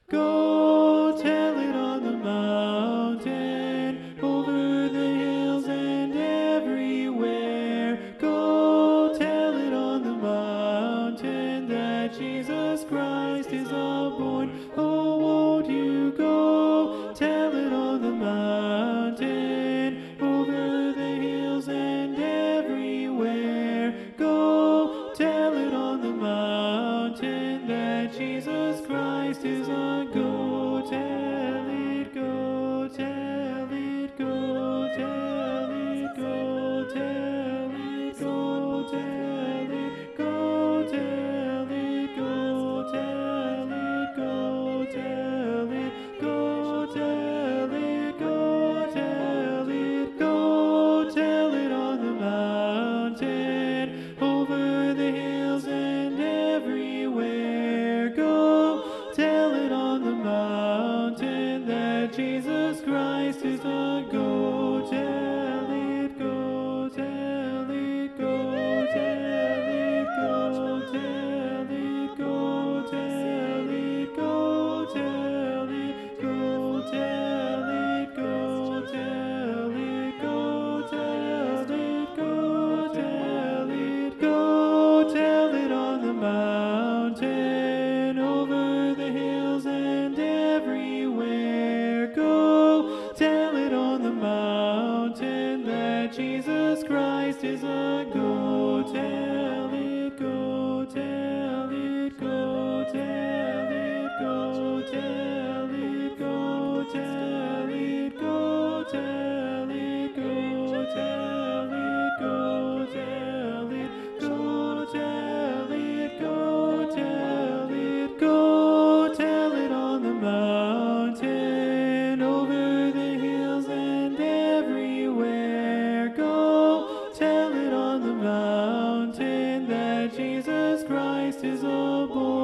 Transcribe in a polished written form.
Go tell it on the mountain, over the hills and everywhere. Go tell it on the mountain that Jesus Christ is born. Oh, won't you go tell it on the mountain, over the hills and everywhere. Go tell it on the mountain that Jesus Christ is Go tell it, go tell it, go tell it, go tell it, go tell it, go tell it, go tell it, go tell it, go tell it, go tell it, go tell it on the mountain, over the hills and everywhere. Go tell it on the mountain that Jesus Christ is Go tell it, go tell it, go tell it, go tell it, go tell it, go tell it, go tell it, go tell it, go tell it, go tell it, go tell it on the mountain, over the hills and everywhere. Go tell it on the mountain that Jesus Christ is Go tell it, go tell it, go tell it, go tell it, go tell it, go tell it, go tell it, go tell it, go tell it, go tell it, go tell it on the mountain, over the hills and everywhere. Go tell it on the mountain that Jesus Christ is born.